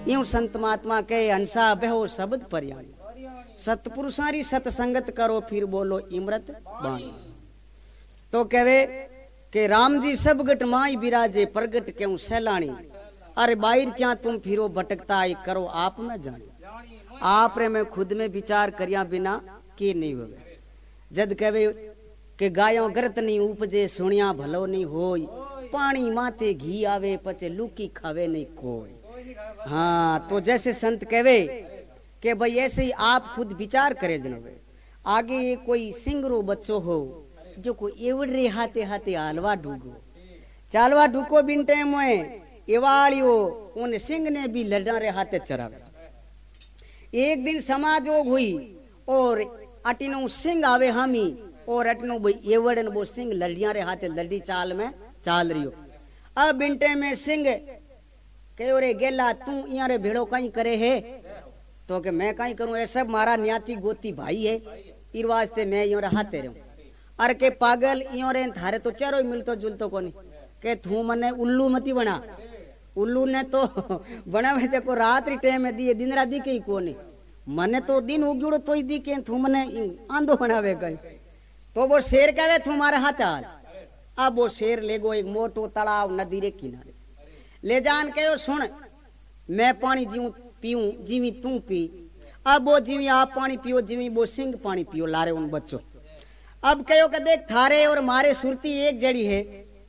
यूं संत महात्मा कहे हंसा बहो शब्द पर्याणी, सतपुरुषारी सतसंगत करो फिर बोलो इमृत बाणी। तो कहे कि राम जी सब गट माई बिराजे प्रगट क्यों सैलानी, अरे बाहर क्या तुम फिरो भटकता आई करो आप में जानी। आप रे मैं खुद में विचार करिया बिना की नहीं होवे। जद कहे कि गायों गरत नहीं उपजे सुनिया भलो नहीं होई, पानी माते घी आवे पचे लुकी खावे नहीं कोई। हाँ, तो जैसे संत कहे कि भाई ऐसे ही आप खुद विचार करे जनवे। आगे कोई सिंगरो बच्चो हो जो को एवड रे हाथे हाथे हालवा ढूगो चालवा ढूको बिन टाइम में एवालियो उन सिंह ने भी लड़ा रे हाथे चरावे। एक दिन समाजोग हुई और अटिनो सिंह आवे हामी और अटिनो भाई एवड़न वो सिंह लड़िया रे हाथे लड़ी चाल में चाल रही हो। अब बिन टाइम में सिंह कहो रे गेला तू यहाँ रे भेड़ो कहीं करे है, तो के मैं कहीं करूं, ऐसा मारा न्याती गोती भाई है इर वास्ते मैं यो रे हाथे रहूं। अरे के पागल यो रे थारे तो चेरो मिलतो जुलतो कोनी, के तू मने उल्लू मती बना। उल्लू ने तो बनावे को रात्रि टाइम में दिए दिन रात दी के कोनी, मने तो दिन उगड़ो तो ही दी के तू मने आंधो बनावे गई। तो वो शेर कहे तुम्हारे हाथ हाल। अब वो शेर ले गो एक मोटो तालाब नदी रे किनारे ले जान के सुन मैं पानी जीव पीऊं जीवी तू पी। अब वो जीवी आप पानी पियो जीवी वो सिंह पानी पियो लारे उन बच्चों। अब कहो कि देख थारे और मारे सुरती एक जड़ी है।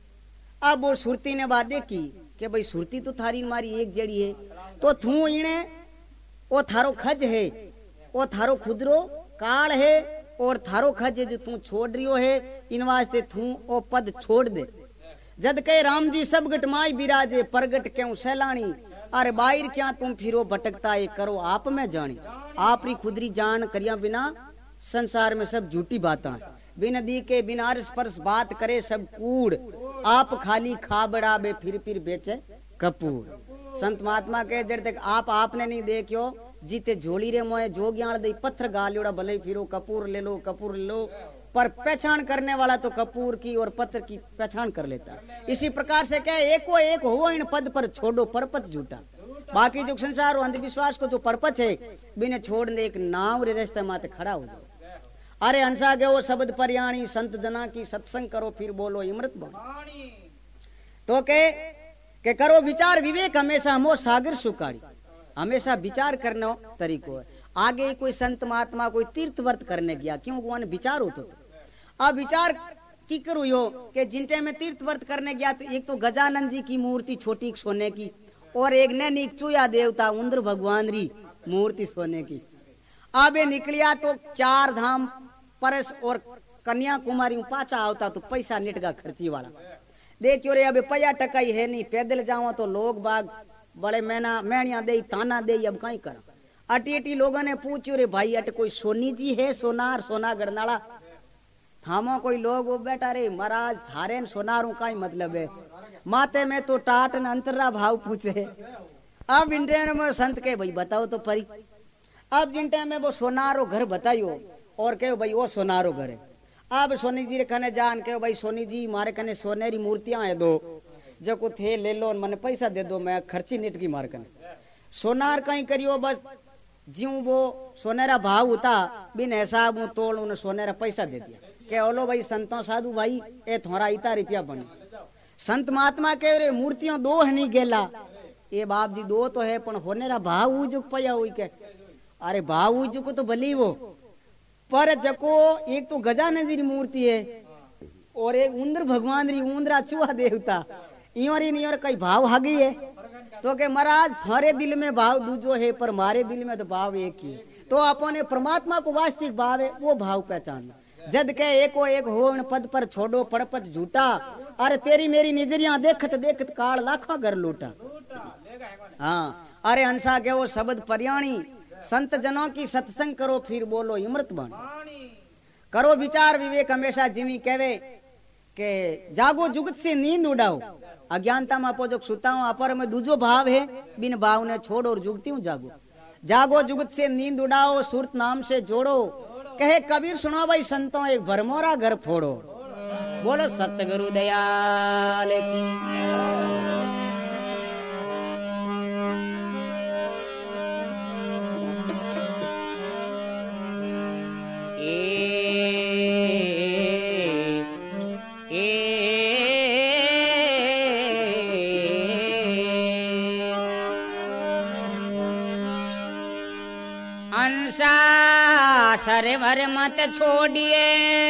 अब वो सुरती ने बात देखी कि भाई सुरती तो थारी मारी एक जड़ी है, तो तू इने वो थारो खज है, वो थारो खुदरो काल है और थारो खज जो तू छोड़ रियो है, इन वास्ते तू वो पद छोड़ दे। जद कहे राम जी सब गट माई बिराजे प्रगट क्यों सैलानी, अरे बाहर क्या तुम फिरो भटकता ये करो आप में जानी। आपरी खुदरी जान करिया बिना संसार में सब झूठी बातें, बिन दी के बिना अरस परस बात करे सब कूड़। आप खाली खाबड़ा बे फिर बेचे कपूर। संत महात्मा के जड़ तक आपने नहीं देखियो जीते झोली रे मोए जो ज्ञान दे पत्थर गालियोड़ा भले फिरो कपूर ले लो पर पहचान करने वाला तो कपूर की और पत्थर की पहचान कर लेता। इसी प्रकार से क्या एको एक हो इन पद पर छोड़ो परपत झूठा। बाकी जो संसार और अंधविश्वास को जो परपत है बिना छोड़ दे एक नाव रे रास्ते माते खड़ा हो जाओ। अरे हंसा गए वो शब्द पर्याणी संत जना की सत्संग करो फिर बोलो इमृत बाणी। तो के करो विचार विवेक हमेशा हमो सागर सुकारी, हमेशा विचार करने तरीको है। आगे कोई संत महात्मा कोई तीर्थ व्रत करने गया क्यों वो विचार होता था। अब विचार की करो यो कि जिनटे में तीर्थ व्रत करने गया तो एक तो गजानंद जी की मूर्ति छोटी सोने की और एक ने चूया देवता इंद्र भगवान री मूर्ति सोने की। अब ये निकलिया तो 4 धाम परस और कन्याकुमारी पाचा आवता तो पैसा निटगा खर्ची वाला। देखियो रे अब पैया टकाई है नहीं, पैदल जाओ तो लोग बाग बड़े मैणिया दे ताना दे। अब कहीं कर अटी लोगों ने पूछो रे भाई अट कोई सोनी जी है सोनार सोना गढ़नाला थामो कोई लोग वो बेटा रे महाराज थारे सोनारू का मतलब है माते में तो टाट न अंतरा भाव पूछे। अब इंडिया में संत के भाई बताओ तो परी। अब जिन टाइम में वो सोनारो घर बताइयो और कहो भाई वो सोनारो घर है। अब सोनी जी रे कने जान के भाई सोनी जी मारे कने सोनेरी मूर्तियां है दो जो को थे ले लो मैंने पैसा दे दो मैं खर्ची निट की मार कने सोनार कहीं करियो बस ज्यों वो सोनेरा भाव होता बिन हिसाब हूँ तोड़ उन्हें सोनेरा पैसा दे दिया के ओलो भाई संतों साधु भाई ए थोड़ा इतना रुपया बने। संत महात्मा के रे मूर्तियों 2 है नहीं गेला ये बाप जी 2 तो है पण होनेरा भाव उजुक पया हुई के अरे भाव उजुक तो भली वो पर जको एक तो गजानंद जी मूर्ति है और एक इंद्र भगवान री उंदरा चूहा देवता इयोर कई भाव हागी है। तो के महाराज थारे दिल में भाव दूजो है पर मारे दिल में तो भाव एक ही। तो अपने परमात्मा को वास्तविक भाव है वो भाव पहचानना। जद के एको एक हो पद पर छोड़ो पड़पत झूठा, अरे तेरी मेरी नजरिया देखत देखत काल लाखों घर लूटा। हाँ अरे हंसा के वो शब्द पर्याणी संत जनों की सत्संग करो फिर बोलो इमृत बाणी। करो विचार विवेक हमेशा जिमी कहवे के जागो जुगत से नींद उड़ाओ अज्ञानता में आपो जो सुता हूं अपर में दूजो भाव है बिन भाव ने छोड़ो और जुगती हूँ जागो। जागो जुगत से नींद उड़ाओ सुरत नाम से जोड़ो कहे कबीर सुनो भाई संतों एक भरमोरा घर फोड़ो। बोलो सतगुरु दयाल की। अंसा सरवर मत छोड़िए,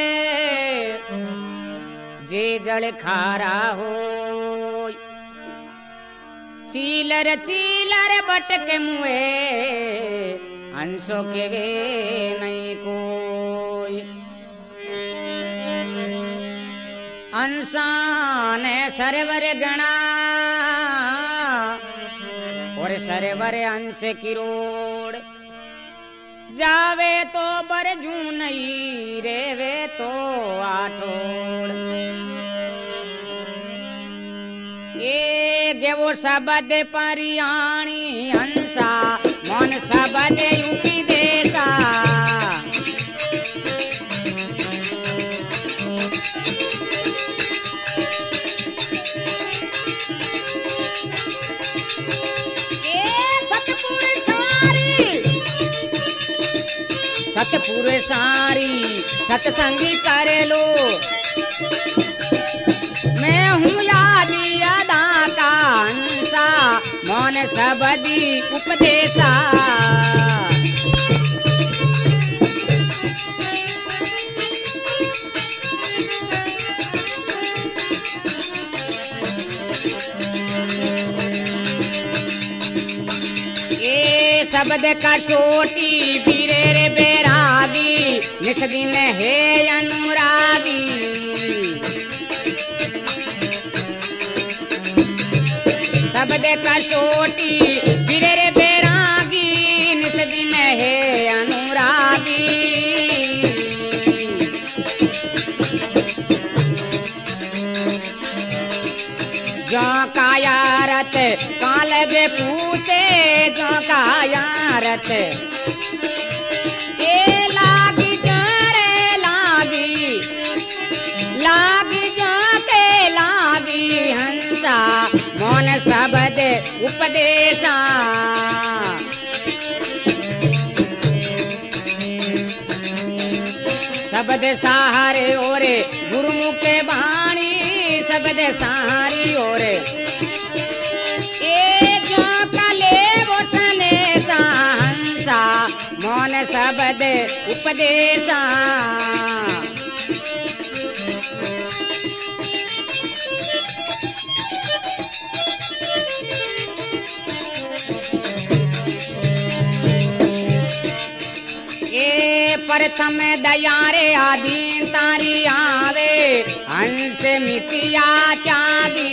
जे जल खारा हो। चीलर चीलर बटके मुए, अंसों के वे नहीं कोई। अंसान सरवर गणा, और सरवर अंश किरोड़। जावे तो बरजू नहीं, रेवे तो आठोड़। ये गेवो शब्द परियाणी, अंसा मन शब्द यूपी देसा। सतपुर सारी सतसंगी करे लो, मैं हूँ यादी अदा का अंसा, मौन सबदी उपदेशा। ये शब्द कसोटी बीरे रे बेरादी, निस दिन है अनुरागी। शब्द कसोटी बीरे रे बेरागी, निस दिन है अनुरागी। जो कायारत काल गे पूते, जो कायारत ए लागी जरे लागी, लागी जो के लागी हंसा, मौन शब्द उपदेशा। शब्द सहारे ओरे गुरुमुख के बाणी, शब्द सहारी ओरे ए जो कले वसने हंसा, मौन शब्द उपदेशा। प्रथम दयारे आदीन तारी आवे, हंस मितिया त्यागी।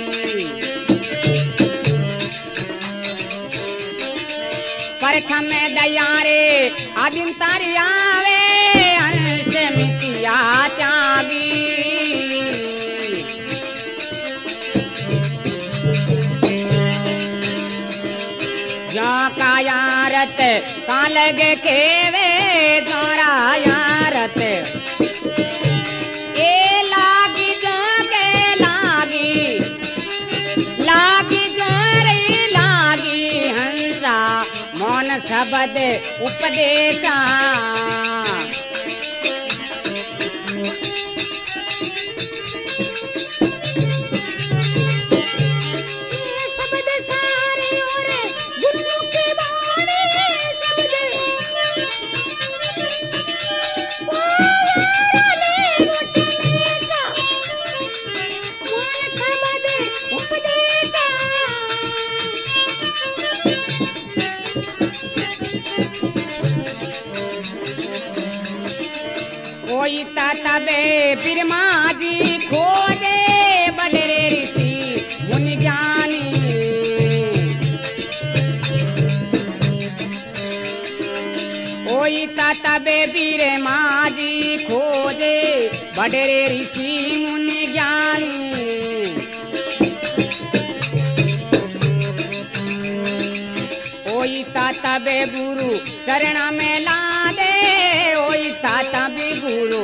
प्रथम दयारे आदीन तारी आवे, हंस मितिया त्यागी। जो कायारत कालग केवे, जोरा यारत ए लागी जो के लागी, लागी जो रे लागी हंसा, मौन शब्द उपदेशा। कोई तबे बिरमा जी खोजे, बडरे ऋषि मुनि ज्ञानी। कोई तबे बिरमा जी खोजे, बडरे ऋषि मुनि ज्ञानी। कोई तबे गुरु चरण में ला दे, ओई तबे गुरु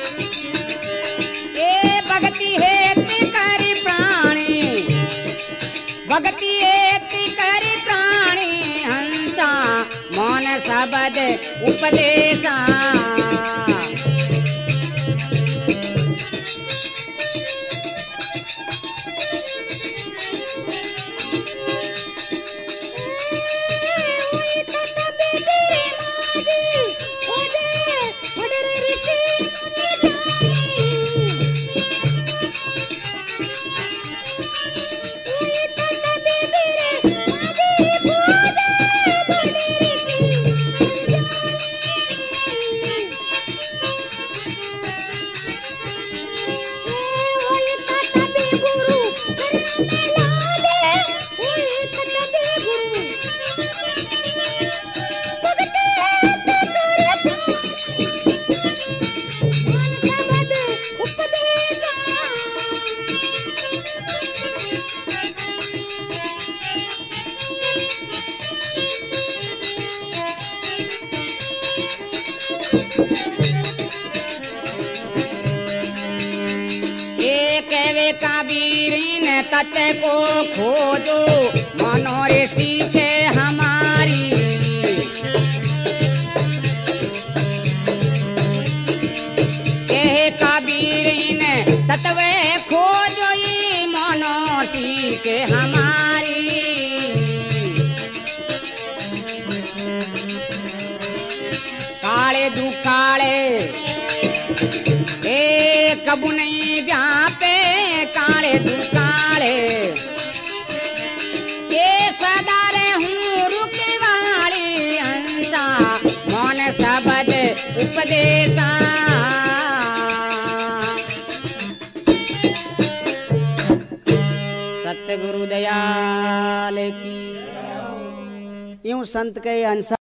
ए भक्ति हेति करी प्राणी, भक्ति हेति करी प्राणी हंसा, मौन शब्द उपदेशा। सत्य को खोजो मानो रे सीखे हमारी। ये कबीर इन तत्व खोजो मानो सीखे हमारी। काले दुकाले कबू नहीं व्यापे काले दुकाले ये सदा रे हूँ रुके वाली हंसा मौन शब्द उपदेशा। सतगुरु दयाल की यूं संत के हंसा